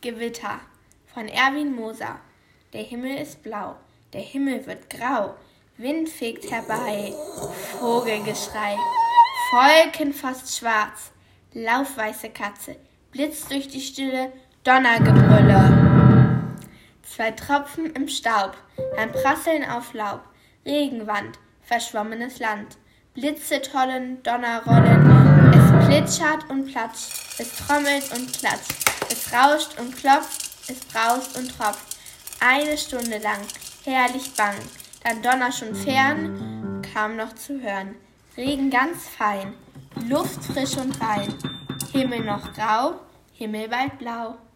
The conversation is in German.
Gewitter von Erwin Moser. Der Himmel ist blau, der Himmel wird grau, Wind fegt herbei, Vogelgeschrei, Wolken fast schwarz, laufweiße Katze, Blitz durch die Stille, Donnergebrülle. 2 Tropfen im Staub, ein Prasseln auf Laub, Regenwand, verschwommenes Land, Blitze tollen, Donner rollen, es plitschert und platscht, es trommelt und klatscht, es rauscht und klopft, es braust und tropft, 1 Stunde lang, herrlich bang, dann Donner schon fern, kam noch zu hören, Regen ganz fein, Luft frisch und rein, Himmel noch grau, Himmel bald blau.